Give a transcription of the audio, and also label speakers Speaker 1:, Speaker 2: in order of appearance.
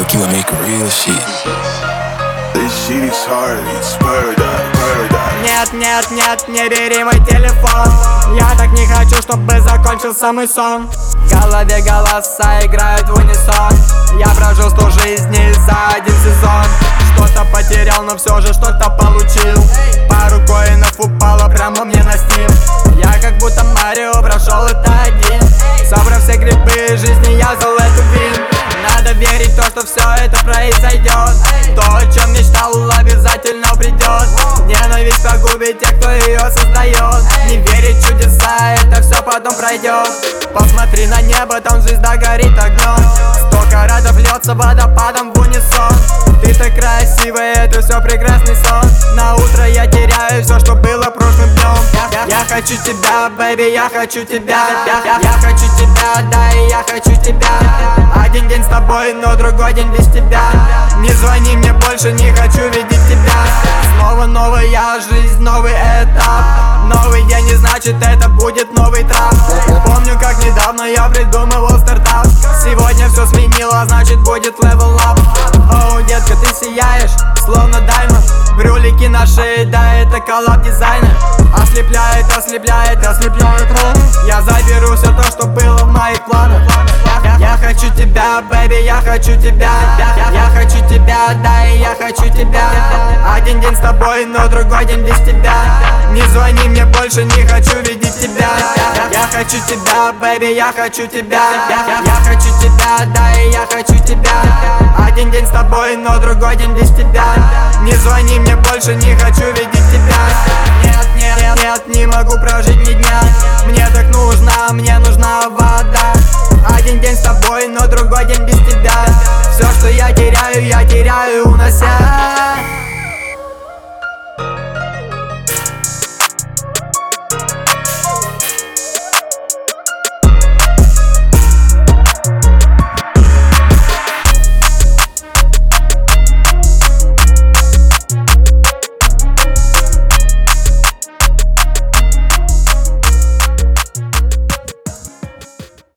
Speaker 1: fuck you and make real shit.
Speaker 2: This shit is hard, it's paradise, paradise.
Speaker 3: Нет, нет, нет, не бери мой телефон. Я так не хочу, чтобы закончился мой сон. В голове голоса играют в унисон. Я прожил 100 жизней за один сезон. Что-то потерял, но все же что-то получил. Пару коинов упало прямо мне на Steam. Я как будто Марио прошел это один. Собрав все грибы жизни, я взял эту вин. Надо верить в то, что все это произойдет. То, о чем мечтал, обязательно придет. Ненависть погубит тех, кто ее создает. Не верить в чудеса, это все потом пройдет. Посмотри на небо, там звезда горит огнем. 100 каратов льется водопадом в унисон. Ты так красивая, это все прекрасный сон. На утро я теряю все, что было прошлым днем. Я хочу тебя, бэйби, я хочу тебя. Я хочу тебя, да, и я хочу тебя. Один день с тобой, но другой день без тебя. Не звони мне больше, не хочу видеть тебя. Снова новая жизнь, новый этап. Новый день, не значит это будет новый трап. Помню, как недавно я придумывал стартап. Сегодня все сменило, значит будет level up. Оу, детка, ты сияешь, словно даймонд. Брюлики на шее, да, это коллаб дизайнер. Ослепляет, ослепляет, ослепляет. Я заберу все то, что было в моих планах. Я хочу тебя, бэйби, я хочу тебя. Я хочу тебя, да, и я хочу тебя. Один день с тобой, но другой день без тебя. Не звони мне больше, не хочу видеть тебя. Я хочу тебя, бэйби, я хочу тебя. Я хочу тебя, да, и я хочу тебя. Один день с тобой, но другой день без тебя. Не звони мне больше, не хочу видеть тебя. Нет, нет, нет, не могу прожить ни дня. Мне так нужна, мне нужна вода. Один день с тобой, но другой день без тебя. Все, что я теряю, унося.